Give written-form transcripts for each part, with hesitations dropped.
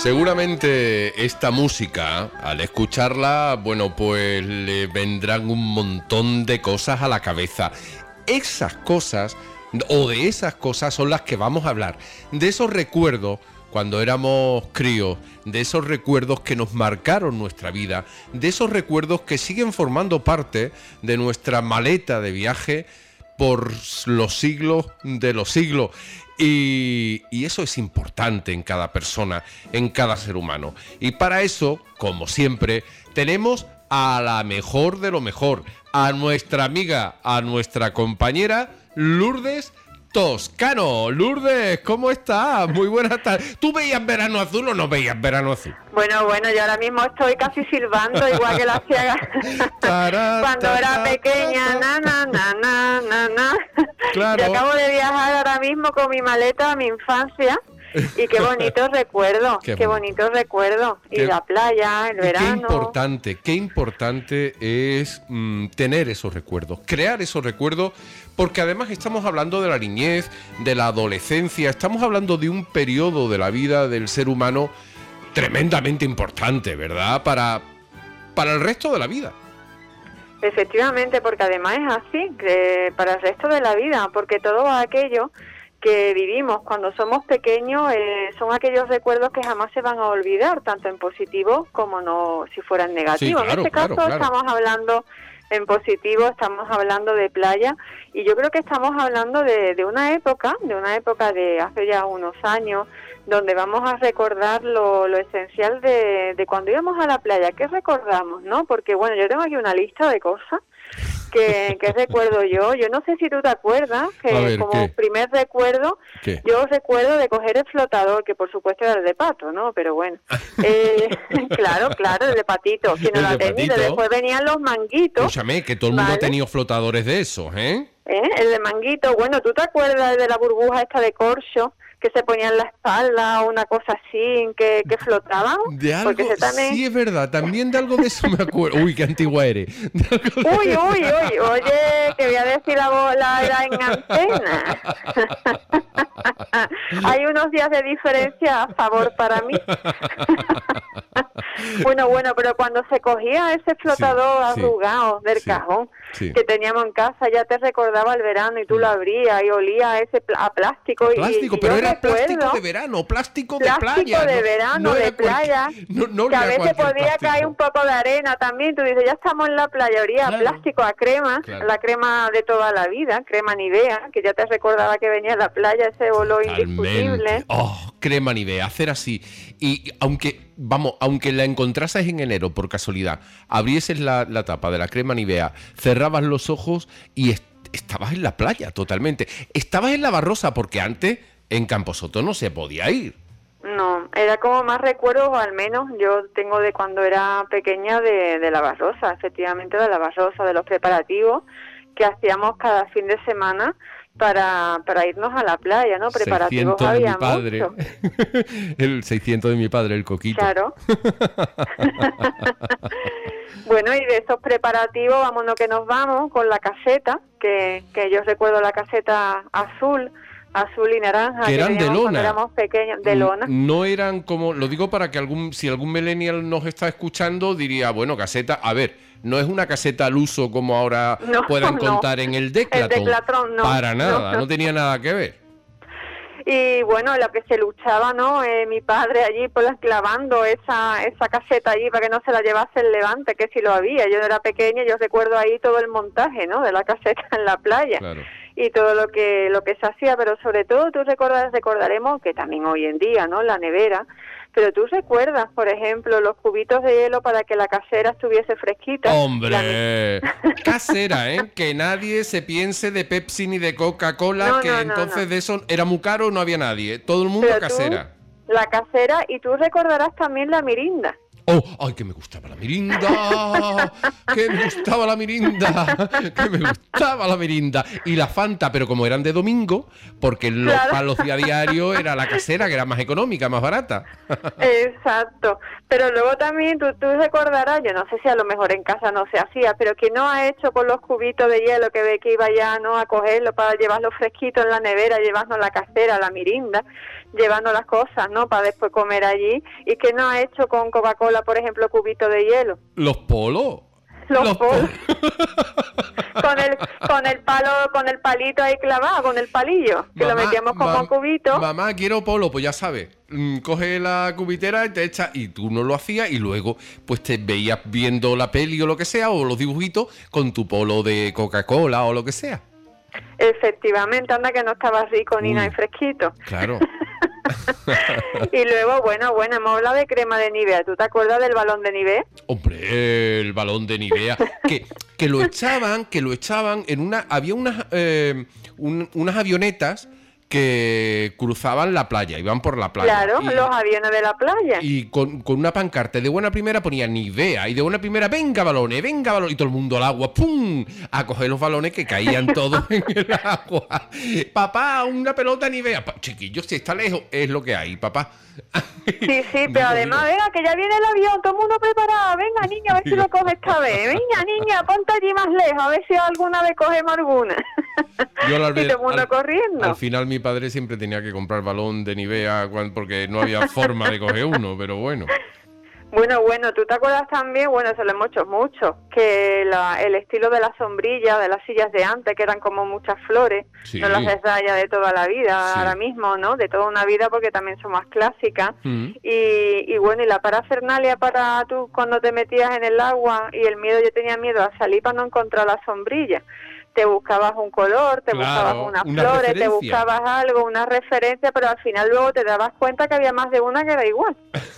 Seguramente esta música, al escucharla, bueno, pues le vendrán un montón de cosas a la cabeza. Esas cosas, o de esas cosas, son las que vamos a hablar. De esos recuerdos cuando éramos críos, de esos recuerdos que nos marcaron nuestra vida, de esos recuerdos que siguen formando parte de nuestra maleta de viaje por los siglos de los siglos. Y eso es importante en cada persona, en cada ser humano. Y para eso, como siempre, tenemos a la mejor de lo mejor, a nuestra amiga, a nuestra compañera Lourdes Toscano. Lourdes, ¿cómo estás? Muy buenas tardes. ¿Tú veías Verano Azul o no veías Verano Azul? Bueno, yo ahora mismo estoy casi silbando, igual que la ciega cuando era pequeña, na. Claro. Yo acabo de viajar ahora mismo con mi maleta a mi infancia. Y qué bonitos recuerdos, qué bonitos recuerdos. Y la playa, el verano. Qué importante es tener esos recuerdos, crear esos recuerdos, porque además estamos hablando de la niñez, de la adolescencia, estamos hablando de un periodo de la vida del ser humano tremendamente importante, ¿verdad? Para el resto de la vida. Efectivamente, porque además es así, que para el resto de la vida, porque todo aquello que vivimos cuando somos pequeños son aquellos recuerdos que jamás se van a olvidar, tanto en positivo como no si fueran negativos. Sí, claro, en este caso estamos hablando en positivo, estamos hablando de playa, y yo creo que estamos hablando de una época de hace ya unos años, donde vamos a recordar lo esencial de cuando íbamos a la playa. ¿Qué recordamos, no? Porque bueno, yo tengo aquí una lista de cosas que recuerdo yo no sé si tú te acuerdas, que ver, como ¿qué? Primer recuerdo, ¿qué? Yo recuerdo de coger el flotador, que por supuesto era el de pato, ¿no? Pero bueno, claro, el de patito, quien no lo ha tenido. Después venían los manguitos. Escúchame, que todo el mundo ha tenido flotadores de esos, ¿eh? El de manguito, bueno, ¿tú te acuerdas de la burbuja esta de corcho? Que se ponía en la espalda o una cosa así, que flotaba. De algo, también... sí, es verdad, también de algo de eso me acuerdo. Uy, qué antigua eres. Uy, oye, que voy a decir la bola era en antena. Hay unos días de diferencia a favor para mí. Bueno, pero cuando se cogía ese flotador arrugado del cajón que teníamos en casa, ya te recordaba el verano, y tú lo abrías y olía ese a plástico. Plástico, pero era plástico de verano, plástico de playa. Plástico de verano, de playa. No que a veces podía caer un poco de arena también. Tú dices, ya estamos en la playa, olía a plástico, a crema, la crema de toda la vida, crema Nivea, que ya te recordaba que venía de la playa, ese olor indiscutible. Oh, crema Nivea, hacer así. Y aunque la encontrases en enero por casualidad, abrieses la tapa de la crema Nivea, cerrabas los ojos y estabas en la playa totalmente. Estabas en La Barrosa, porque antes en Camposoto no se podía ir. No, era como más recuerdos, o al menos yo tengo de cuando era pequeña de La Barrosa, efectivamente de La Barrosa, de los preparativos que hacíamos cada fin de semana para irnos a la playa, ¿no? Preparativos había mucho. El 600 de mi padre, el coquito. Claro. Bueno, y de esos preparativos, vámonos que nos vamos con la caseta, que yo recuerdo la caseta azul y naranja, que eran de lona. Cuando éramos pequeños, de lona. No eran como, lo digo para que si algún millennial nos está escuchando, diría, bueno, caseta, a ver, no es una caseta al uso como ahora puedan contar en el Decathlon. El Decathlon no. Para nada, no tenía nada que ver. Y bueno, lo que se luchaba, ¿no? Mi padre allí clavando esa caseta allí para que no se la llevase el Levante, que si lo había. Yo era pequeña, yo recuerdo ahí todo el montaje, ¿no? De la caseta en la playa. Claro. Y todo lo que se hacía, pero sobre todo recordaremos que también hoy en día, ¿no? La nevera. Pero tú recuerdas, por ejemplo, los cubitos de hielo para que la casera estuviese fresquita. ¡Hombre! Casera, ¿eh? Que nadie se piense de Pepsi ni de Coca-Cola, entonces de eso era muy caro, no había nadie. Todo el mundo pero casera. La casera, y tú recordarás también la mirinda. Oh, ay, que me gustaba la mirinda, que me gustaba la mirinda, que me gustaba la mirinda. Y la Fanta, pero como eran de domingo, porque para los días diarios era la casera, que era más económica, más barata. Exacto. Pero luego también tú recordarás, yo no sé si a lo mejor en casa no se hacía, pero que no ha hecho con los cubitos de hielo que ve que iba ya, ¿no?, a cogerlo para llevarlo fresquito en la nevera, llevarnos la casera, la mirinda, llevando las cosas, ¿no?, para después comer allí. Y que no ha hecho con Coca-Cola, por ejemplo, cubitos de hielo. Los polos. Los polos. con el palito ahí clavado, con el palillo, que lo metíamos como cubito. Mamá, quiero polo, pues ya sabes, coge la cubitera y te echa, y tú no lo hacías, y luego pues te veías viendo la peli o lo que sea, o los dibujitos, con tu polo de Coca-Cola o lo que sea. Efectivamente, anda que no estaba rico ni nada y fresquito. Claro. Y luego, bueno, hemos hablado de crema de Nivea. ¿Tú te acuerdas del balón de Nivea? Hombre, el balón de Nivea. que lo echaban en había unas avionetas que cruzaban la playa, iban por la playa. Claro, los aviones de la playa. Y con una pancarta de buena primera ponía Nivea, y de buena primera, venga balones, y todo el mundo al agua, ¡pum!, a coger los balones que caían todos en el agua. Papá, una pelota Nivea. Chiquillos, si está lejos, es lo que hay, papá. Sí, pero además, venga, que ya viene el avión, todo el mundo preparado, venga, niña, a ver si lo coge esta vez, venga, niña, ponte allí más lejos, a ver si alguna vez cogemos alguna. Yo y todo el mundo corriendo. Al final mi padre siempre tenía que comprar balón de Nivea porque no había forma de coger uno, pero bueno. Bueno, ¿tú te acuerdas también? Bueno, eso lo hemos hecho mucho, que el estilo de la sombrilla, de las sillas de antes, que eran como muchas flores, sí, no las ya de toda la vida, sí, ahora mismo, ¿no? De toda una vida, porque también son más clásicas. Y bueno, y la parafernalia para tú cuando te metías en el agua, y el miedo, yo tenía miedo a salir para no encontrar la sombrilla. Te buscabas un color, te buscabas unas flores, referencia. Te buscabas algo, una referencia, pero al final luego te dabas cuenta que había más de una que era igual.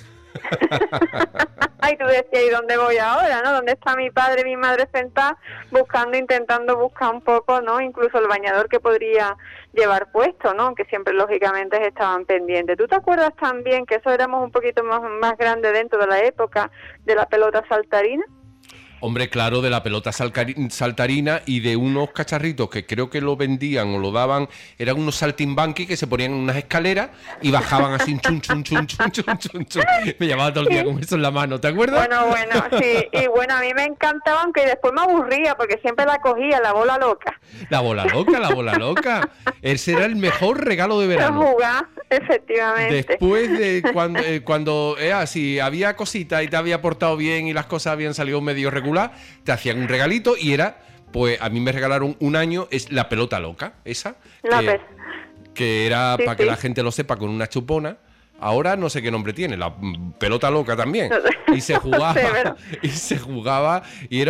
Ay, tú decías, ¿y dónde voy ahora, no? ¿Dónde está mi padre, mi madre sentada intentando buscar un poco, ¿no? Incluso el bañador que podría llevar puesto, ¿no? Que siempre lógicamente estaban pendientes. ¿Tú te acuerdas también que eso éramos un poquito más grande dentro de la época de la pelota saltarina? Hombre, claro, de la pelota saltarina y de unos cacharritos que creo que lo vendían o lo daban, eran unos saltimbanquis que se ponían en unas escaleras y bajaban así, chun. Me llevaba todo el día con eso en la mano, ¿te acuerdas? Bueno, sí, y bueno, a mí me encantaba, aunque después me aburría, porque siempre la cogía, la bola loca. La bola loca. Ese era el mejor regalo de verano. Jugar, efectivamente. Después de cuando si había cositas y te había portado bien y las cosas habían salido medio regulares, te hacían un regalito y era, pues a mí me regalaron un año, es la pelota loca, esa, que era, para que la gente lo sepa, con una chupona. Ahora no sé qué nombre tiene, la pelota loca también. Y se jugaba, y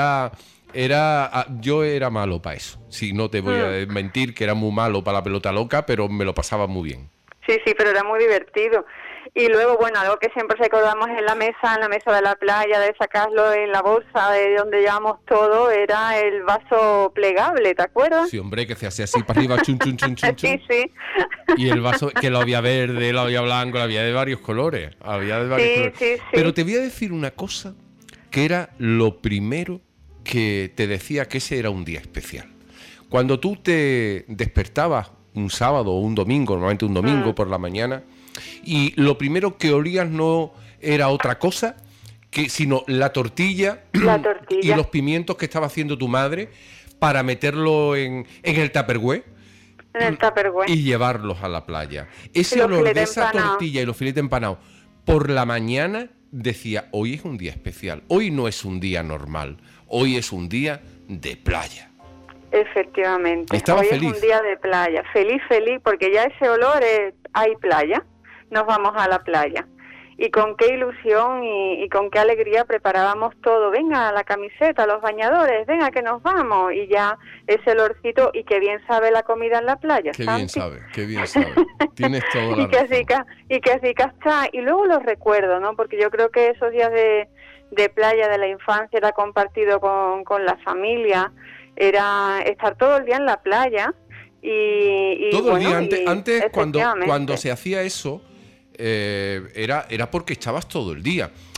yo era malo para eso. Sí, no te voy a mentir que era muy malo para la pelota loca, pero me lo pasaba muy bien. Sí, pero era muy divertido. Y luego, bueno, algo que siempre recordamos en la mesa de la playa, de sacarlo en la bolsa, de donde llevamos todo, era el vaso plegable, ¿te acuerdas? Sí, hombre, que se hacía así para arriba, chun. Sí. Y el vaso, que lo había verde, lo había blanco, lo había de varios colores. Sí. Pero te voy a decir una cosa, que era lo primero que te decía que ese era un día especial. Cuando tú te despertabas un sábado o un domingo, normalmente un domingo por la mañana, y lo primero que olías no era otra cosa sino la tortilla y los pimientos que estaba haciendo tu madre para meterlo en el Tupperware. Y llevarlos a la playa. Ese olor de esa tortilla y los filetes empanados por la mañana decía, hoy es un día especial, hoy no es un día normal, hoy es un día de playa. Efectivamente, estaba hoy feliz. Es un día de playa, feliz, porque ya ese olor hay playa, nos vamos a la playa. Y con qué ilusión y con qué alegría preparábamos todo. Venga, la camiseta, los bañadores, venga que nos vamos. Y ya ese olorcito, y qué bien sabe la comida en la playa. Qué bien sabe. Tienes toda la razón. Y que así está. Y luego los recuerdo, ¿no? Porque yo creo que esos días de playa de la infancia era compartido con la familia, era estar todo el día en la playa. Y todo el día, antes cuando se hacía eso, era porque echabas todo el día.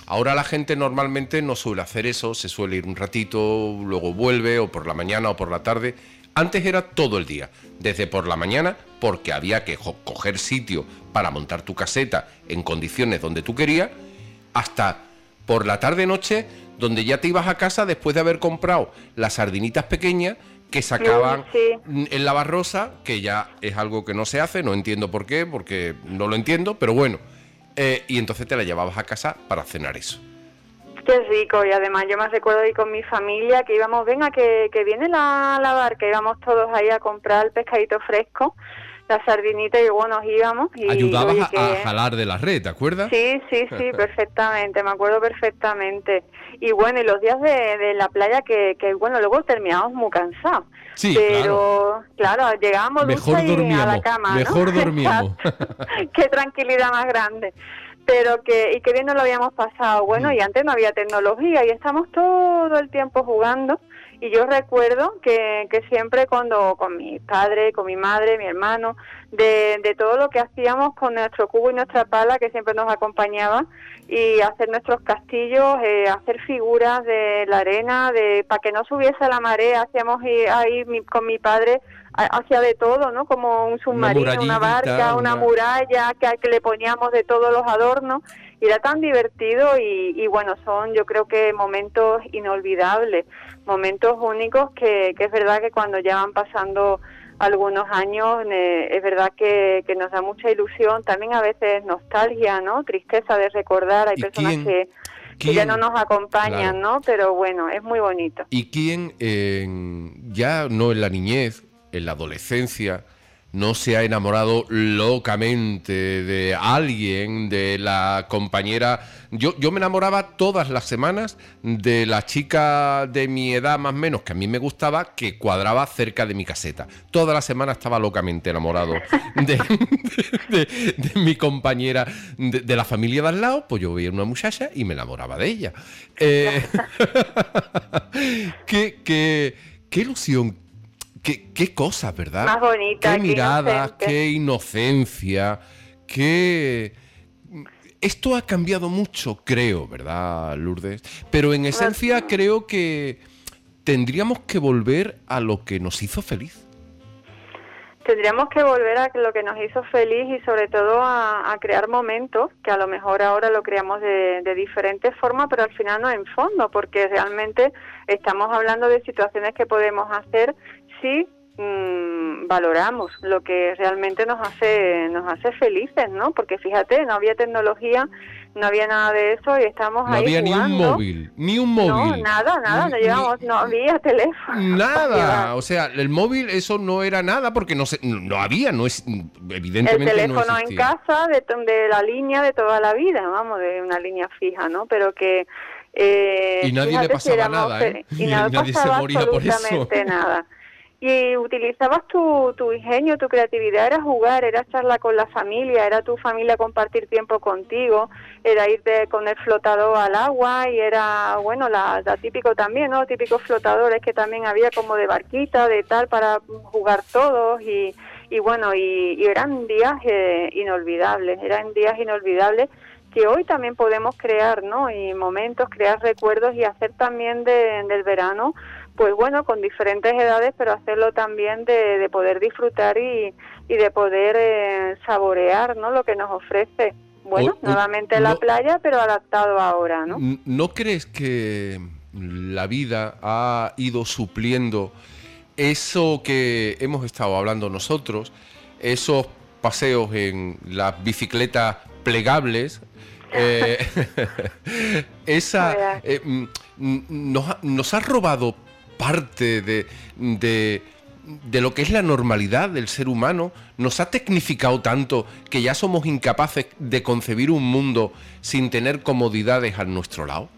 Ahora la gente normalmente no suele hacer eso, se suele ir un ratito, luego vuelve, o por la mañana o por la tarde. Antes era todo el día, desde por la mañana, porque había que coger sitio para montar tu caseta en condiciones donde tú querías, hasta por la tarde-noche, donde ya te ibas a casa después de haber comprado las sardinitas pequeñas que sacaban en la barrosa, que ya es algo que no se hace, no entiendo por qué, porque no lo entiendo, pero bueno, y entonces te la llevabas a casa para cenar eso. Qué rico, y además yo me recuerdo ir con mi familia, que íbamos, venga, que viene la barca, íbamos todos ahí a comprar el pescadito fresco, la sardinita, y bueno, nos íbamos. Y, ayudabas a jalar de la red, ¿te acuerdas? Sí, perfectamente, me acuerdo perfectamente. Y bueno, y los días de la playa que bueno, luego terminábamos muy cansados. Sí, pero claro llegábamos mejor dormíamos, a la cama, ¿no? Mejor dormíamos. Qué tranquilidad más grande. Pero qué bien nos lo habíamos pasado. Bueno, y antes no había tecnología y estamos todo el tiempo jugando. Y yo recuerdo que siempre con mi padre, con mi madre, mi hermano, de todo lo que hacíamos con nuestro cubo y nuestra pala, que siempre nos acompañaba, y hacer nuestros castillos, hacer figuras de la arena, para que no subiese la marea, hacíamos ahí con mi padre, hacía de todo, ¿no? Como un submarino, una barca, una muralla, que le poníamos de todos los adornos, y era tan divertido y bueno, son yo creo que momentos inolvidables, momentos únicos que es verdad que cuando ya van pasando algunos años, es verdad que nos da mucha ilusión, también a veces nostalgia, ¿no? Tristeza de recordar, hay personas que ya no nos acompañan, claro, ¿no? Pero bueno, es muy bonito. ¿Y quién, ya no en la niñez, en la adolescencia, no se ha enamorado locamente de alguien, de la compañera? Yo me enamoraba todas las semanas de la chica de mi edad más o menos, que a mí me gustaba, que cuadraba cerca de mi caseta. Toda la semana estaba locamente enamorado de mi compañera de la familia de al lado. Pues yo veía una muchacha y me enamoraba de ella. Qué ilusión. Qué cosas, ¿verdad? Más bonita, qué miradas, qué inocencia, qué... Esto ha cambiado mucho, creo, ¿verdad, Lourdes? Pero en esencia creo que tendríamos que volver a lo que nos hizo feliz. Tendríamos que volver a lo que nos hizo feliz y sobre todo a crear momentos, que a lo mejor ahora lo creamos de diferentes formas, pero al final no en fondo, porque realmente estamos hablando de situaciones que podemos hacer si valoramos lo que realmente nos hace felices, ¿no? Porque fíjate, no había tecnología, no había nada de eso y estamos ahí jugando. No había ni un móvil. No, nada, no había teléfono. Nada, o sea, el móvil eso no era nada porque no había, evidentemente el teléfono no en casa de la línea de toda la vida, vamos, de una línea fija, ¿no? Pero que y nadie le pasaba nada, ¿eh? Y nadie se moría por eso. Absolutamente nada. Y utilizabas tu ingenio, tu creatividad, era jugar, era charlar con la familia, era tu familia compartir tiempo contigo, era irte con el flotador al agua y era, bueno, la típico también, ¿no? Típicos flotadores que también había como de barquita, de tal, para jugar todos y bueno, y eran días inolvidables, que hoy también podemos crear, ¿no? Y momentos, crear recuerdos y hacer también del verano, pues bueno, con diferentes edades, pero hacerlo también de poder disfrutar y de poder saborear, ¿no? Lo que nos ofrece. Bueno, nuevamente la playa, pero adaptado ahora, ¿no? ¿No crees que la vida ha ido supliendo eso que hemos estado hablando nosotros, esos paseos en las bicicletas plegables? Nos ha robado parte de lo que es la normalidad del ser humano, nos ha tecnificado tanto que ya somos incapaces de concebir un mundo sin tener comodidades a nuestro lado.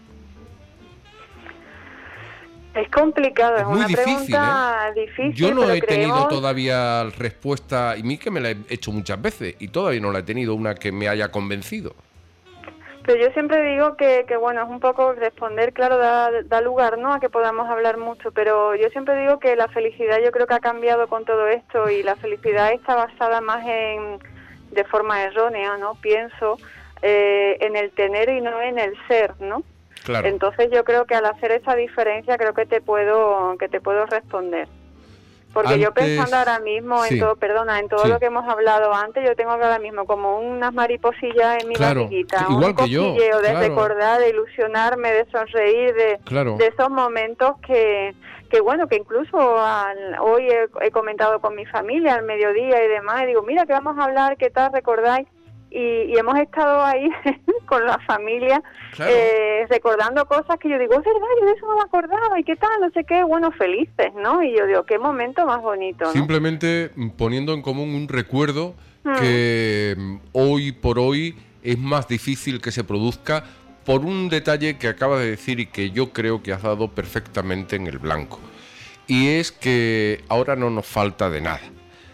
Es complicado, es muy una difícil, pregunta difícil. Yo no he tenido todavía respuesta, y mí que me la he hecho muchas veces, y todavía no la he tenido una que me haya convencido. Pero yo siempre digo que bueno, es un poco responder, claro, da lugar, ¿no?, a que podamos hablar mucho, pero yo siempre digo que la felicidad yo creo que ha cambiado con todo esto y la felicidad está basada más de forma errónea, ¿no? Pienso en el tener y no en el ser, ¿no? Claro. Entonces yo creo que al hacer esa diferencia creo que te puedo responder. Porque Antes, yo pensando ahora mismo en sí, todo, perdona, en todo sí. lo que hemos hablado antes, yo tengo ahora mismo como unas mariposillas en mi Claro, barriguita, igual un que yo, cosquilleo de claro. recordar, de ilusionarme, de sonreír, Claro. de esos momentos que bueno, que incluso hoy he comentado con mi familia al mediodía y demás, y digo, mira, que vamos a hablar, ¿qué tal? ¿Recordáis? Y hemos estado ahí con la familia, Claro. recordando cosas que yo digo, es verdad, yo de eso no me acordaba, y qué tal, no sé qué, bueno, felices, ¿no? Y yo digo, qué momento más bonito, ¿no? Simplemente poniendo en común un recuerdo que hoy por hoy es más difícil que se produzca por un detalle que acabas de decir y que yo creo que has dado perfectamente en el blanco. Y es que ahora no nos falta de nada.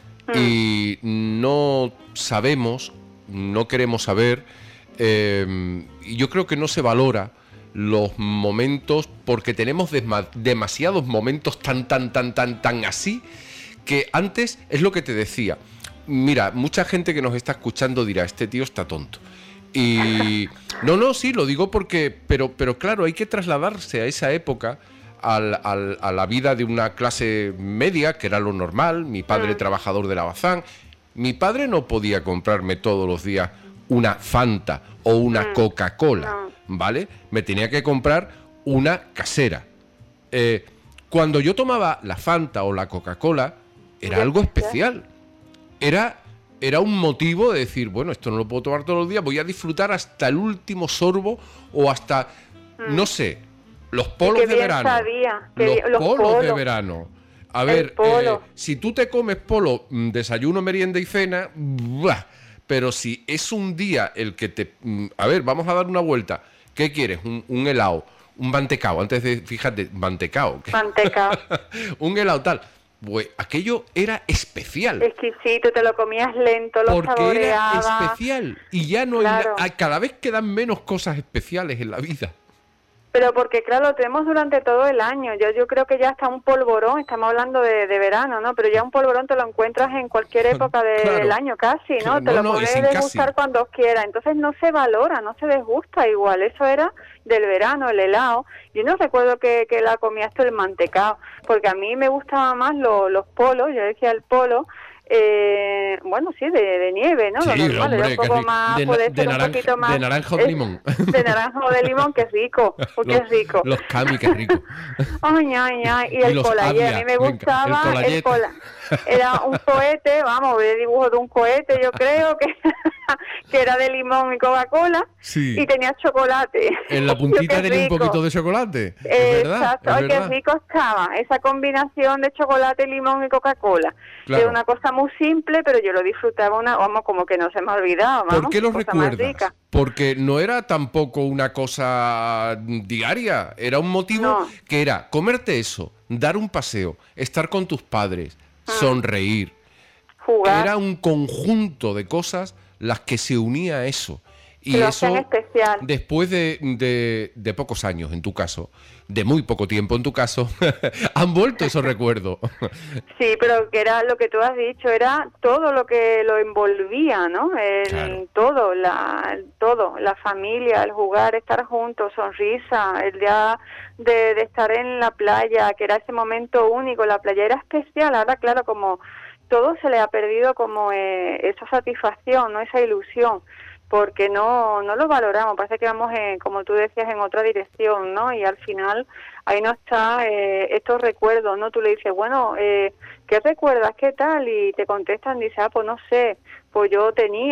Y no sabemos, no queremos saber, y yo creo que no se valora los momentos porque tenemos demasiados momentos tan así, que antes es lo que te decía. Mira, mucha gente que nos está escuchando dirá, este tío está tonto. Y no, sí, lo digo porque, pero claro, hay que trasladarse a esa época, a la vida de una clase media, que era lo normal. Mi padre trabajador de la Bazán. Mi padre no podía comprarme todos los días una Fanta o una Coca-Cola, ¿vale? Me tenía que comprar una casera. Cuando yo tomaba la Fanta o la Coca-Cola, era algo especial. Era un motivo de decir, bueno, esto no lo puedo tomar todos los días, voy a disfrutar hasta el último sorbo o hasta, no sé, los polos de verano. Los polos de verano. A ver, si tú te comes polo, desayuno, merienda y cena, ¡buah! Pero si es un día el que te... A ver, vamos a dar una vuelta. ¿Qué quieres? Un helado, un mantecao. Antes de, fíjate, mantecao. Mantecao. Un helado tal. Pues aquello era especial. Exquisito, te lo comías lento, lo porque era saboreabas. especial. Y ya no Claro. hay... Cada vez quedan menos cosas especiales en la vida. Pero porque, claro, lo tenemos durante todo el año. Yo creo que ya está un polvorón, estamos hablando de verano, ¿no? Pero ya un polvorón te lo encuentras en cualquier época Claro. del año casi, ¿no? Claro, Te lo no, y puedes sin degustar casi. cuando quieras. Entonces no se valora, no se desgusta igual. Eso era del verano, el helado. Yo no recuerdo que la comía hasta el mantecado, porque a mí me gustaban más los polos, yo decía el polo. Bueno, sí, de nieve, ¿no? Sí, lo normal, hombre, era un poco qué más, de, puede de ser un naranja, poquito más... de naranja o de limón. De naranja o de limón, qué rico, qué rico. Los cami, qué rico. Ay, y el los colayet, Avia, a mí me venga, gustaba el colayet. Era un cohete, vamos, de dibujo de un cohete, yo creo que que era de limón y Coca-Cola, Sí. y tenía chocolate. En la puntita Qué tenía un rico. poquito de chocolate. Es verdad, Exacto, es ay, qué verdad. rico estaba esa combinación de chocolate, limón y Coca-Cola. Claro. Era una cosa muy simple, pero yo lo disfrutaba, vamos, como que no se me ha olvidado, vamos, ¿Por qué lo cosa más recuerdas? rica. Porque no era tampoco una cosa diaria, era un motivo No. que era comerte eso, dar un paseo, estar con tus padres, sonreír. Jugar. Era un conjunto de cosas las que se unía a eso. Y Que lo eso, hacían especial. después de pocos años, en tu caso, de muy poco tiempo, en tu caso, han vuelto esos recuerdos. Sí, pero que era lo que tú has dicho, era todo lo que lo envolvía, ¿no? Claro. Todo, la familia, el jugar, estar juntos, sonrisa, el día de estar en la playa, que era ese momento único, la playa era especial. Ahora, claro, como todo se le ha perdido como esa satisfacción, ¿no? Esa ilusión, porque no lo valoramos, parece que vamos, como tú decías, en otra dirección, ¿no? Y al final ahí no está estos recuerdos, ¿no? Tú le dices, bueno, ¿qué recuerdas? ¿Qué tal? Y te contestan, dice, pues no sé, pues yo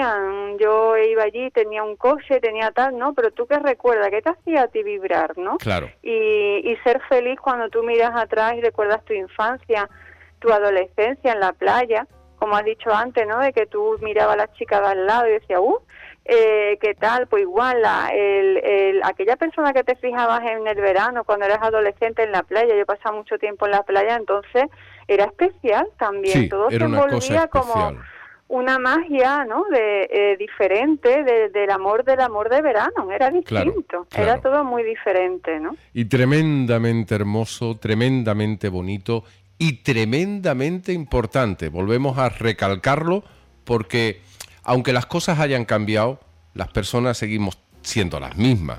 iba allí, tenía un coche, tenía tal, ¿no? Pero tú, ¿qué recuerdas? ¿Qué te hacía a ti vibrar, no? Claro. Y ser feliz cuando tú miras atrás y recuerdas tu infancia, tu adolescencia en la playa, como has dicho antes, ¿no? De que tú mirabas a la chica de al lado y decías, ¿qué tal? Pues igual, aquella persona que te fijabas en el verano, cuando eras adolescente en la playa, yo pasaba mucho tiempo en la playa, entonces era especial también. Sí, todo se era una cosa envolvía como especial. una magia, ¿no? Diferente del amor de verano, era distinto, claro. era todo muy diferente, ¿no? Y tremendamente hermoso, tremendamente bonito y tremendamente importante. Volvemos a recalcarlo porque, aunque las cosas hayan cambiado, las personas seguimos siendo las mismas.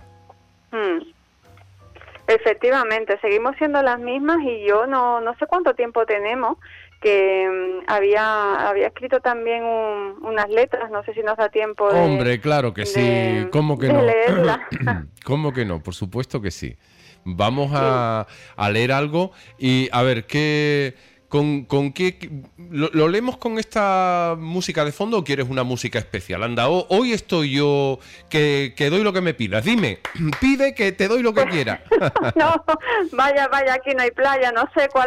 Efectivamente, seguimos siendo las mismas y yo no sé cuánto tiempo tenemos, que había escrito también unas letras, no sé si nos da tiempo de... Hombre, claro que sí, ¿cómo que no? Leerlas. ¿Cómo que no? Por supuesto que sí. Vamos a leer algo y a ver, ¿con qué lo leemos con esta música de fondo o quieres una música especial? Anda, hoy estoy yo que doy lo que me pidas. Dime, pide que te doy lo que quiera. No, vaya, aquí no hay playa, no sé cuál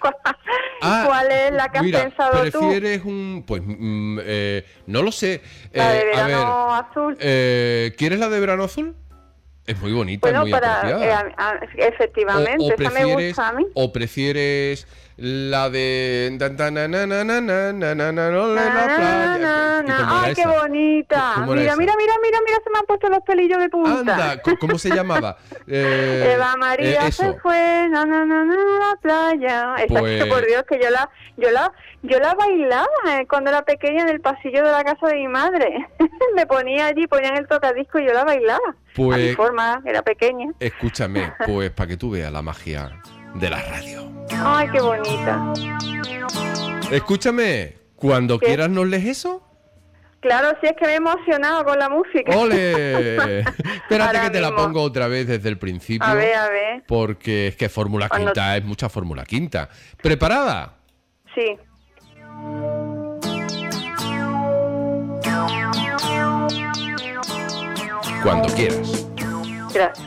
es la que has pensado ¿prefieres tú? pues no lo sé. La de verano azul. ¿Quieres la de verano azul? Es muy bonita, bueno, muy apropiada. Efectivamente, esa me gusta a mí. ¿O prefieres la de la playa? ¡Ay, qué bonita! Mira, se me han puesto los pelillos de punta. Anda, ¿cómo se llamaba? Eva María se fue, la playa. Exacto, por Dios, que yo la bailaba cuando era pequeña en el pasillo de la casa de mi madre. Me ponía allí, ponían el tocadisco y yo la bailaba. A mi forma, era pequeña. Escúchame, pues para que tú veas la magia de la radio. Ay, qué bonita. Escúchame, cuando quieras nos lees eso. Claro, sí, es que me he emocionado con la música. ¡Ole! Espérate ahora que te mismo la pongo otra vez desde el principio. A ver. Porque es que Fórmula Quinta es mucha Fórmula Quinta. ¿Preparada? Sí. Cuando quieras. Gracias.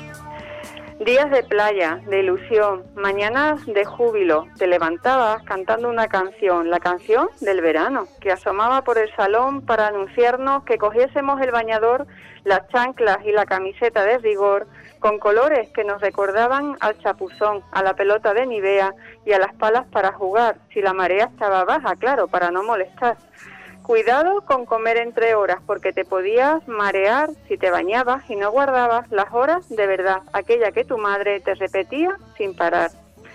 Días de playa, de ilusión, mañanas de júbilo. Te levantabas cantando una canción, la canción del verano, que asomaba por el salón para anunciarnos que cogiésemos el bañador, las chanclas y la camiseta de rigor, con colores que nos recordaban al chapuzón, a la pelota de Nivea y a las palas para jugar, si la marea estaba baja, claro, para no molestar. Cuidado con comer entre horas, porque te podías marear si te bañabas y no guardabas las horas de verdad, aquella que tu madre te repetía sin parar.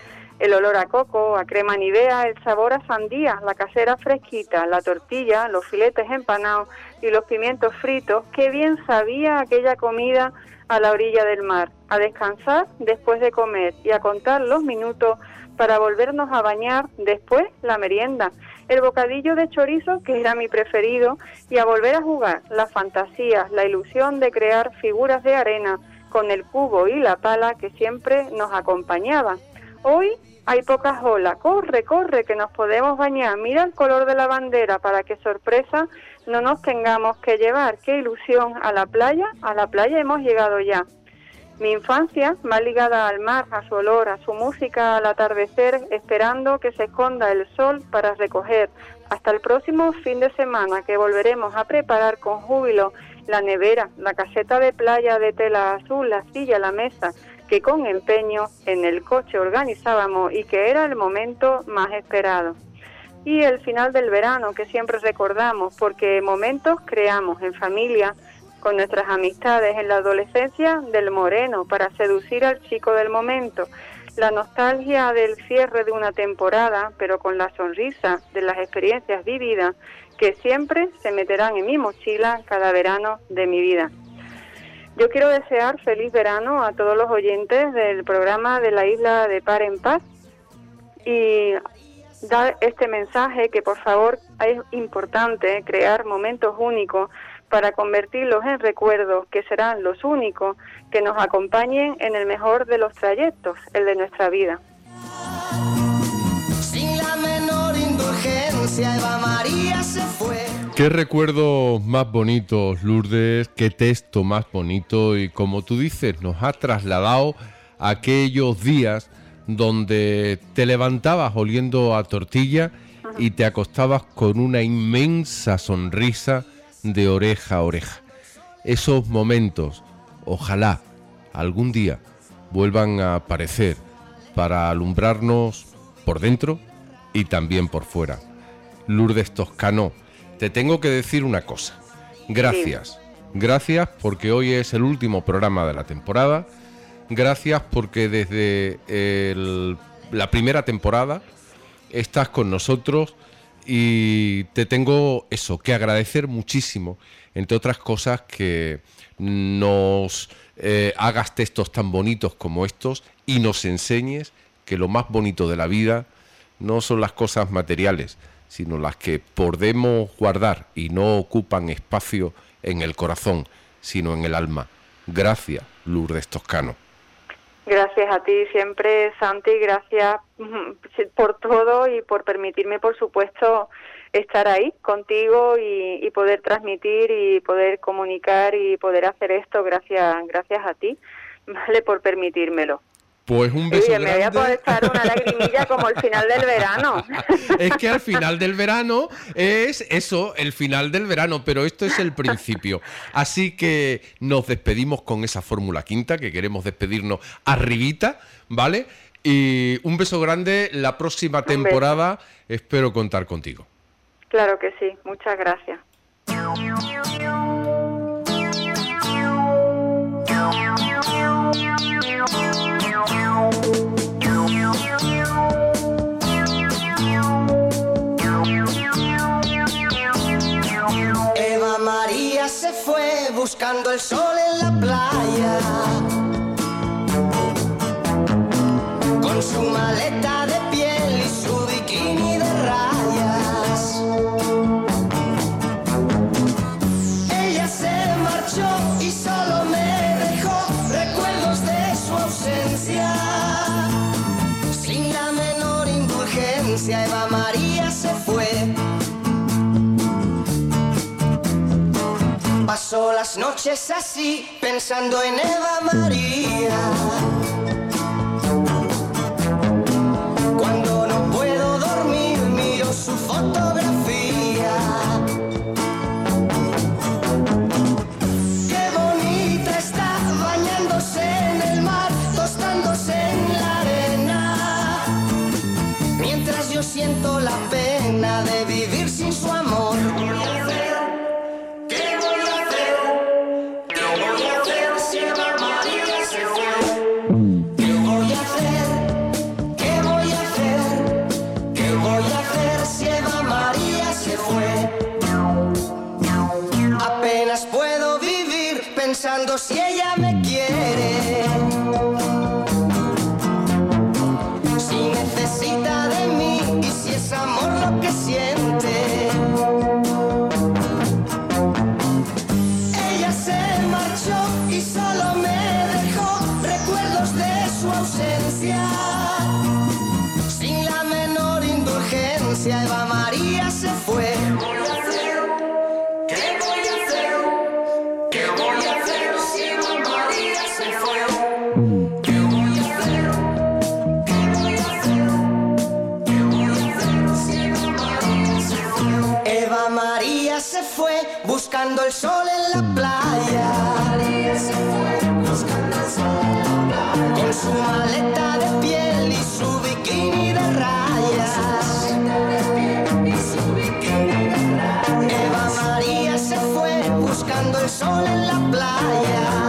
El olor a coco, a crema Nivea, el sabor a sandía, la casera fresquita, la tortilla, los filetes empanados y los pimientos fritos, qué bien sabía aquella comida a la orilla del mar, a descansar después de comer y a contar los minutos para volvernos a bañar después la merienda, el bocadillo de chorizo, que era mi preferido, y a volver a jugar, las fantasías, la ilusión de crear figuras de arena con el cubo y la pala que siempre nos acompañaban. Hoy hay pocas olas, corre, que nos podemos bañar, mira el color de la bandera para que sorpresa no nos tengamos que llevar, qué ilusión, a la playa hemos llegado ya. Mi infancia va ligada al mar, a su olor, a su música al atardecer, esperando que se esconda el sol para recoger. Hasta el próximo fin de semana, que volveremos a preparar con júbilo la nevera, la caseta de playa de tela azul, la silla, la mesa, que con empeño en el coche organizábamos y que era el momento más esperado. Y el final del verano, que siempre recordamos, porque momentos creamos en familia, con nuestras amistades, en la adolescencia del moreno, para seducir al chico del momento, la nostalgia del cierre de una temporada, pero con la sonrisa de las experiencias vividas, que siempre se meterán en mi mochila cada verano de mi vida. Yo quiero desear feliz verano a todos los oyentes del programa de la Isla de Par en Paz y dar este mensaje que por favor es importante crear momentos únicos para convertirlos en recuerdos que serán los únicos que nos acompañen en el mejor de los trayectos, el de nuestra vida. Sin la menor indulgencia, Eva María se fue. Qué recuerdos más bonitos, Lourdes, qué texto más bonito y como tú dices, nos ha trasladado a aquellos días donde te levantabas oliendo a tortilla y te acostabas con una inmensa sonrisa de oreja a oreja. Esos momentos, ojalá algún día vuelvan a aparecer para alumbrarnos por dentro y también por fuera. Lourdes Toscano, te tengo que decir una cosa. Gracias. Gracias porque hoy es el último programa de la temporada. Gracias porque desde la primera temporada estás con nosotros Y te tengo eso, que agradecer muchísimo, entre otras cosas, que nos hagas textos tan bonitos como estos y nos enseñes que lo más bonito de la vida no son las cosas materiales, sino las que podemos guardar y no ocupan espacio en el corazón, sino en el alma. Gracias, Lourdes Toscano. Gracias a ti siempre, Santi, gracias por todo y por permitirme, por supuesto, estar ahí contigo y poder transmitir y poder comunicar y poder hacer esto. Gracias a ti, vale, por permitírmelo. Pues un beso grande. Me voy a poder echar una lagrimilla como el final del verano. Es que al final del verano es eso, el final del verano, pero esto es el principio. Así que nos despedimos con esa fórmula quinta, que queremos despedirnos arribita, ¿vale? Y un beso grande. La próxima temporada espero contar contigo. Claro que sí, muchas gracias. Eva María se fue buscando el sol en la playa, con su maleta de piel y su bikini de rayas. Ella se marchó y solo me dejó recuerdos de su ausencia. Sin la menor indulgencia, Eva María se fue. Pasó las noches así, pensando en Eva María. Cuando no puedo dormir, miro su fotografía. Qué bonita está, bañándose en el mar, tostándose en la arena. Mientras yo siento la pena de vivir sin su amor. Pensando si ella me quiere, si necesita de mí y si es amor lo que siente. Ella se marchó y solo me dejó recuerdos de su ausencia. Sin la menor indulgencia, Eva María se fue. Se fue buscando el sol en la playa. Se fue buscando el sol en la playa. Con su maleta de piel y su bikini de rayas. Eva María se fue buscando el sol en la playa.